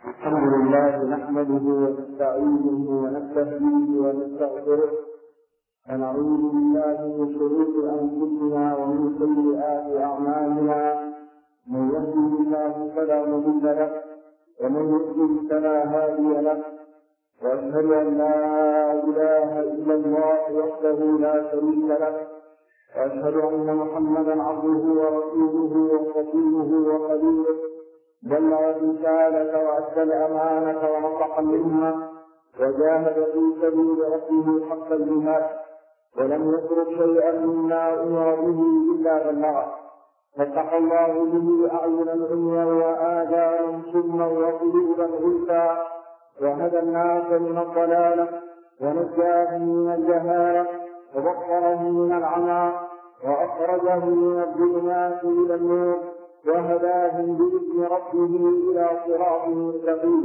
الحمد لله نحمده ونستعينه ونستهديه ونستغفره ونعوذ بالله من شرور انفسنا ومن سيئات اعمالنا. من يهده الله فلا مضل له ومن يضلل فلا هادي له، واشهد ان لا اله الا الله وحده لا شريك له، واشهد ان محمدا عبده ورسوله وصفيه وخليله، بلغ الرسالة وأدى الأمانة ونصح الأمة وجاهد في سبيل ربه حق الجهاد، ولم يترك شيئا مما أمر به إلا بلغه، فتح الله به أعينا عميا وآذانا سما وقلوبا غلفا، وهدى الناس من الضلالة ونجاهم من الجهالة وبصرهم من العمى وأخرجهم من الظلمات إلى النور وهداهم بإذن ربه إلى صراط مستقيم.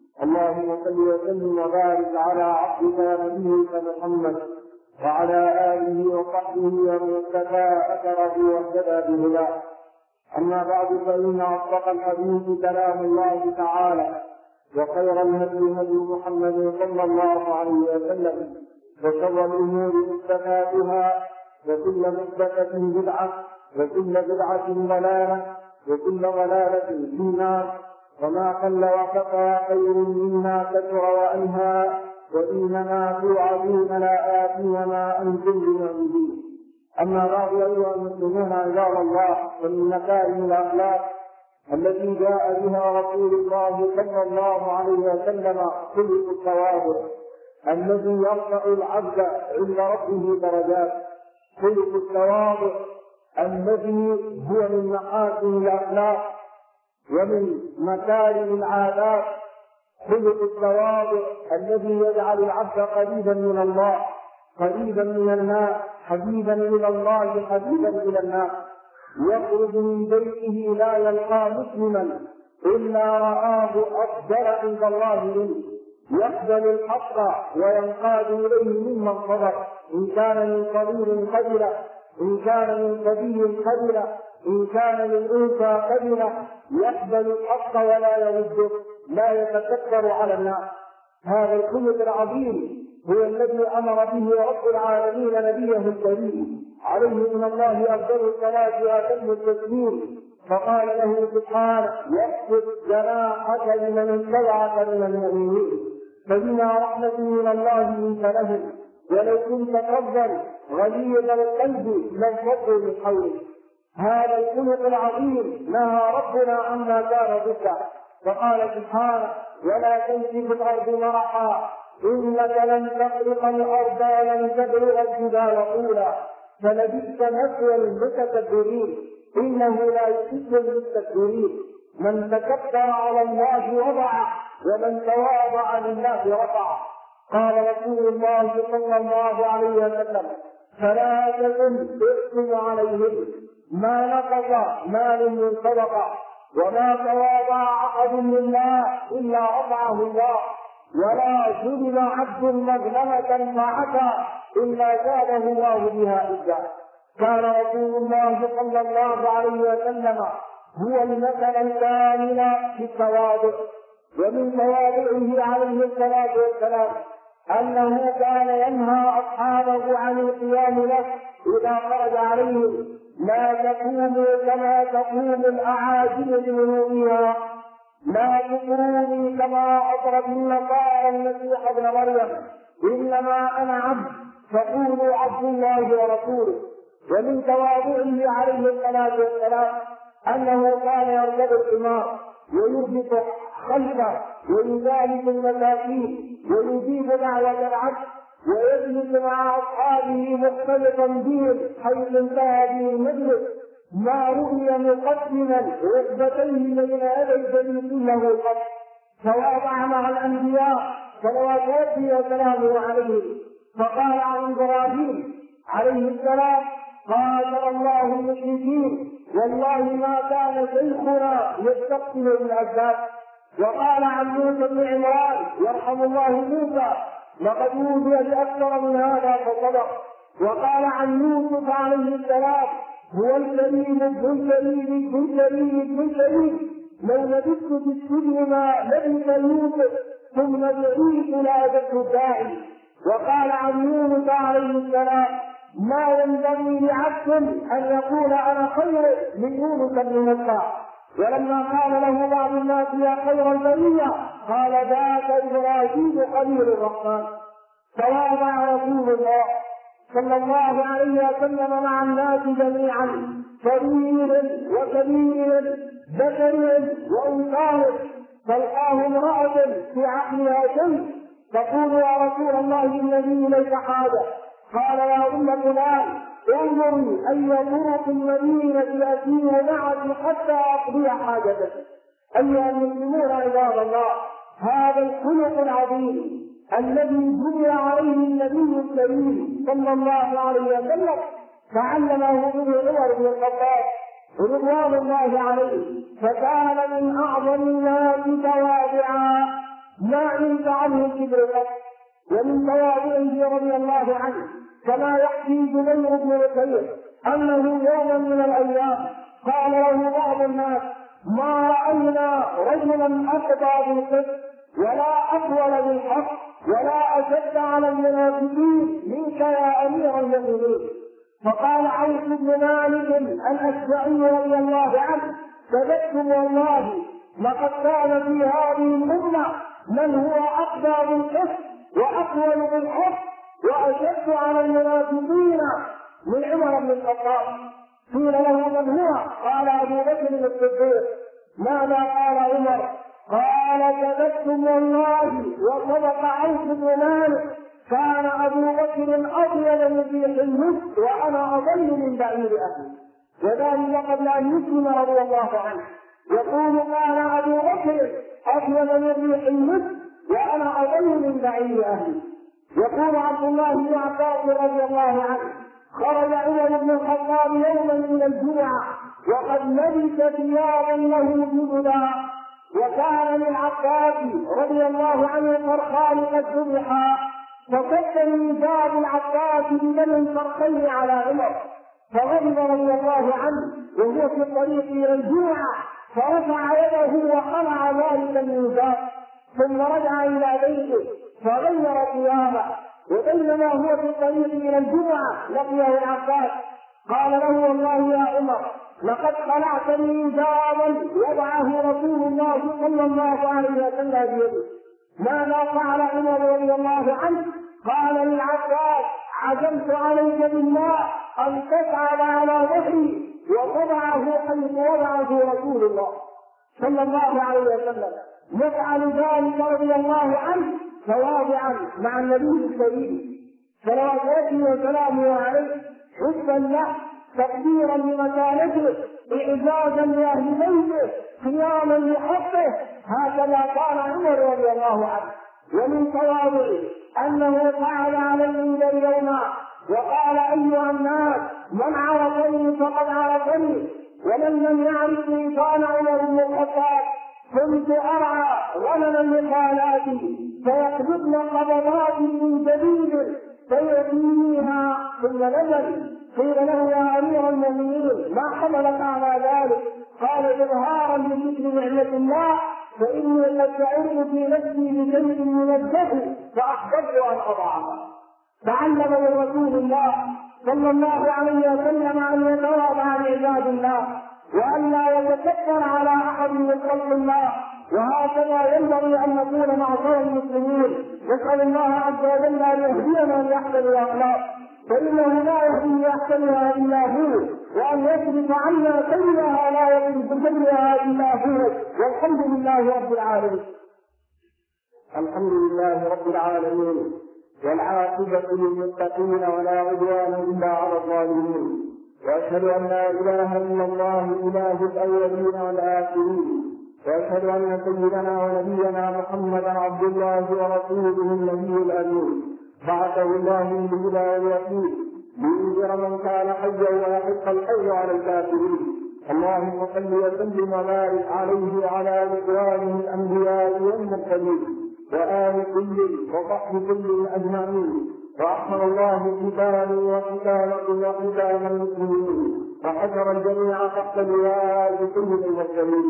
اللهم صل وسلم وبارك على عبدك ونبيك محمد وعلى آله وصحبه ومن اقتفى أثره واهتدى بهداه. أما بعد، فإن أصدق الحديث كلام الله تعالى، وخير الهدي هدي محمد صلى الله عليه وسلم، وشر الأمور محدثاتها، وكل محدثة بدعة، وكل بدعة ضلالة، وكل ضلالة في النار. وما قل وكفى خير مما كثر وأنهى، وإنما توعدون لآت وما أنتم بمعجزين. أما بعد، أيها المسلمون عباد الله، فمن مكارم الأخلاق التي جاء بها رسول الله صلى الله عليه وسلم خلق التواضع الذي يرفع العبد عند ربه درجات. خلق التواضع الذي هو من محاسن الأخلاق ومن مكارم العادات. خلق التواضع الذي يجعل العبد قريبا من الله، قريبا من الناس، حبيبا إلى الله، حبيبا إلى الناس. يخرج من بيته لا يلقى مسلما إلا رآه أفضل عند الله منه، يقبل الحق وينقاد إليه ممن صبر، إن كان من صغير قبله، إن كان من صبي قبله، إن كان من أنثى قبله، يقبل الحق ولا يرده، لا يتكبر على الناس. هذا الخلق العظيم هو الذي أمر به رب العالمين نبيه الكريم عليه من الله أفضل الصلاة وأتم التسليم، فقال له سبحانه: واخفض جناحك لمن اتبعك من المؤمنين، فبما رحمة من الله لنت لهم، ولو كنت فظا غليظ القلب لانفضوا من حولك. هذا الخلق العظيم نهى ربنا عما كان ضده، فقال سبحانه: ولا تمشي في الارض مرحا انك لن تخرق الارض ولن تبلغ الجبال طولا فلبئس مثوى المتكبرين انه لا يحب المستكبرين. من تكبر على الله وضع، ومن تواضع لله رفع. قال رسول الله صلى الله عليه وسلم: فلا تكن تحسن عليهم ما نقض مال من صدقه، وما تواضع احد لله الا رفعه الله، ولا ظلم عبد مظلمه فعفا الا زاده الله بها عزا. كان رسول الله صلى الله عليه وسلم هو المثل الكامل في التواضع. ومن تواضعه عليه الصلاه والسلام أنه كان ينهى أصحابه عن القيام له إذا خرج عليهم: لا تقوموا كما تقوم الأعاجم لملوكها، لا تطروني كما أطرت النصارى المسيح ابن مريم، إنما أنا عبد فقولوا عبد الله ورسوله. ومن تواضعه عليه الصلاة والسلام أنه كان يركب الحمار ويربط خلفه ويجالس المساكين ويجيب دعوة العبد ويجلس مع أصحابه مختلطا بهم حيث انتهى به المجلس، ما رؤي مقدما ركبتيه بين يدي جليس له قط. تواضع مع الأنبياء صلوات ربي وسلامه عليهم، فقال عن إبراهيم عليه السلام: قاتل الله المشركين والله ما كان شيخنا يستقبل بالأسباب. وقال عن موسى بن عمران يرحم الله موسى: لقد أوذي بأكثر من هذا فصدق. وقال عن يوسف عليه السلام: هو الكريم ابن الكريم ابن الكريم ابن الكريم، لو لبثت في السجن ما لبث يوسف ثم بعيد لأجبت الداعي. وقال عن يونس عليه السلام: ما ينبغي لعبد أن يقول أنا خير من يونس بن متى. ولما قال له بعض الناس يا خير البرية قال ذاك إبراهيم خليل الرحمن. تواضع رسول الله صلى الله عليه وسلم مع الناس جميعا، صغير وكبير، ذكر وانثى، تلقاه امرأة في عقلها شيء تقول يا رسول الله الذي إليك حاجة. قال يا أم فلان انظري أي طرق المدينة أسير معك حتى أقضي حاجتك. أيها المسلمون عباد الله، هذا الخلق العظيم الذي بني عليه النبي الكريم صلى الله عليه وسلم تعلمه به عمر بن الخطاب رضوان الله عليه، فكان من أعظم الناس تواضعا ما عند عنه الكبر قط. ومن تواضعه رضي الله عنه كما يحكي جبير بن نفير أنه يوما من الأيام قال له بعض الناس: ما رأينا رجلا أقضى بالقسط ولا أطول بالحق ولا أشد على المنافقين منك يا أمير المؤمنين. فقال عوف بن مالك الأشجعي رضي الله عنه: كذبتم والله، لقد كان في هذه الأمة من هو أقضى بالقسط وأطول بالحق وأشد على المنافقين من عمر بن الخطاب. قيل له: من هو؟ قال: أبو بكر الصديق. ماذا قال عمر؟ قال: كذبتم والله وصدق عوف بن مالك، كان أبو بكر أطيب من ريح المسك وأنا أضل من بعير أهلي. وذلك قبل أن يسلم رضي الله عنه يقول: كان أبو بكر أطيب من ريح المسك وأنا أضل من بعير أهلي. يقول عبد الله بن عباس رضي الله عنه: خرج عمر بن الخطاب يوما من الجمعة وقد لبس ثيابا له جددا، وكان للعباس رضي الله عنه فرخان قد ذبحا، فصد ميزاب العباس بدم فرخين على عمر، فغضب رضي الله عنه وهو في الطريق الى الجمعة، فرفع يده وخلع ذلك الميزاب، ثم رجع الى بيته فغير ثيابه. وبينما هو في الطريق الى الجمعة لقيه العباس قال له: والله يا عمر، لقد خلعت ميزابا وضعه رسول الله صلى الله عليه وسلم بيده. ماذا فعل عمر رضي الله عنه؟ قال للعباس: عزمت عليك بالله ان تصعد على ظهري وتضعه حيث وضعه رسول الله صلى الله عليه وسلم. يفعل ذلك رضي الله عنه تواضعا مع النبي الكريم صلوات الله وسلامه عليه، حبا له، تقديرا لمكانته، اعزازا لاهل بيته، قياما لحقه. هكذا كان عمر رضي الله عنه. ومن تواضعه انه قعد على المنبر يوما وقال: ايها الناس، من عرفني فقد عرفني، ومن لم يعرفني كان عمر بن الخطاب. كنت ارعى غنما لخالاتي فيقبضن قبضات من جديد فيعطينيها ثم نزل. قيل له: يا امير المؤمنين، ما حملك على ذلك؟ قال: اظهارا لذكر نعمه الله، فاني قد شعرت في نفسي بشيء من الجهل فاحببت ان اضعه. تعلم من رسول الله صلى الله عليه وسلم ان يتواضع لعباد الله وان لا يتكبر على احد من خلق الله. وهكذا ينبغي ان نكون معشر المسلمين. نسال الله عز وجل ان يهدينا لاحسن الاخلاق، فانه لا يهدي لاحسنها الا هو، وان يصرف عنا سيئها لا يصرف سيئها الا هو. والحمد لله رب العالمين. الحمد لله رب العالمين، والعاقبة للمتقين ولا عدوان إلا على الظالمين. وأشهد أن لا إله إلا الله إله الأولين والآخرين، وأشهد أن سيدنا ونبينا محمدا عبد الله ورسوله النبي الأمين، بعثه الله بالهدى واليقين لينذر من كان حيا ويحق الحي على الكافرين. اللهم صل وسلم وبارك عليه وعلى إخوانه الأنبياء والمرسلين وآل كل وصحب كل أجمعين. وأحسن الله كتابه وكتابه وكتاب المسلمين، وحشر الجميع تحت لواء سيد المرسلين.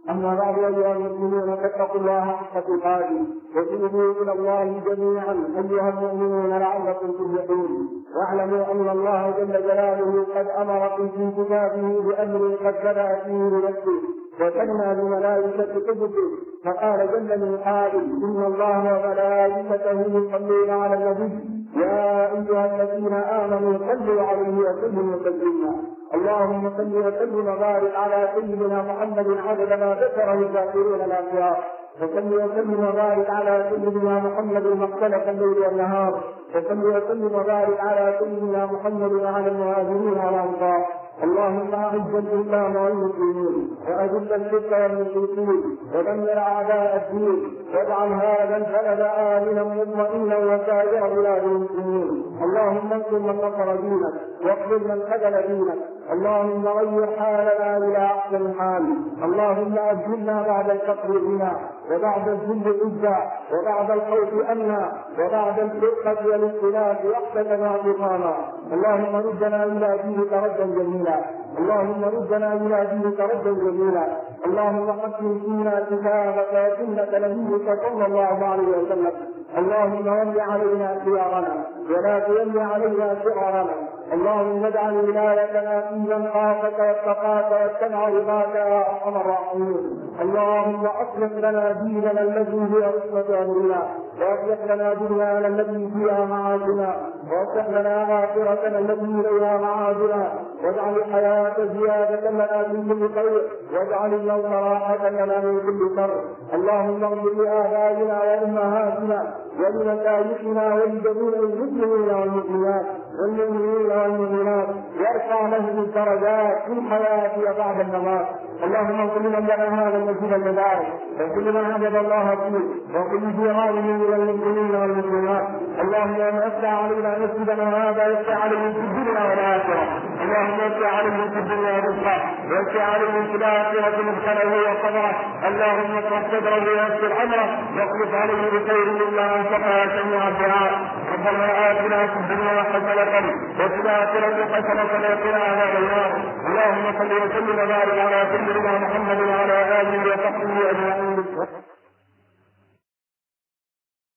أما بعد أيها المسلمون فاتقوا الله حق تقاته وتوبوا إلى الله جميعا أيها المؤمنون لعلكم تفلحون. واعلموا أن الله جل جلاله قد أمركم في كتابه بأمر قد بدأ فيه بنفسه وكلنا بملائكة قدسه فقال جل من قائل إن الله وملائكته يصلون على النبي يا أيها الذين آمنوا صلوا عليه وسلموا تسليما. اللهم صل وسلم وبارك على سيدنا محمد عدد ما ذكره الذاكرون الأخيار وصل وسلم وبارك على سيدنا محمد ما اختلف الليل والنهار وصل وسلم وبارك على سيدنا محمد وعلى المهاجرين والأنصار. اللهم أعز الإسلام والمسلمين وأذل الشرك والمشركين ودمر أعداء الدين واجعل هذا البلد آمنا مطمئنا وسائر بلاد المسلمين. اللهم انصر من نصر دينك واخذل من خذل دينك. اللهم غير حالنا إلى أحسن حال. اللهم أجلنا بعد الفقر غنى وبعد الذل عزا وبعد الخوف أمنا وبعد الفرقة والاختلاف وحدة واعتصاما. اللهم ردنا إلى دينك ردا جميلا. اللهم ردنا إلى دينك ردا جميلا. اللهم حكم فينا كتابك وسنة نبيك صلى الله عليه وسلم. اللهم ول علينا خيارنا ولا تول علينا شرارنا. اللهم اجعل ولايتنا في من خافك واتقاك واتبع رضاك يا ارحم الراحمين. اللهم اصلح لنا ديننا الذي هي عصمة امرنا واصلح لنا دنيانا التي فيها معاشنا واصلح لنا اخرتنا التي اليها معادنا واجعل الحياة زيادة لنا من كل خير واجعل الموت راحة لنا من كل شر. اللهم اغفر لآبائنا وأمهاتنا ولمشايخنا ولجميع المسلمين والمسلمات والمؤمنين والمؤمنات وارفع لهم الدرجات في الحياة وبعد الممات. اللهم اغفر لمن لنا هذا المسجد المبارك وكل من عبد الله فيه وكل جيرانه من المسلمين والمسلمات. اللهم من افتح علينا مسجدنا هذا يفتح عليه في الدنيا والاخره. اللهم افتح عليه في الدنيا رزقه وافتح عليه في الاخره مدخله وصبره. اللهم اشرح صدره ويسر امره واخلف عليه بخير مما انفقها سميع الدعاء. ربنا آتنا في الدنيا حسنة وفي الآخرة حسنة وقنا عذاب النار. اللهم صل وسلم وبارك على سيدنا محمد وعلى آله وصحبه أجمعين.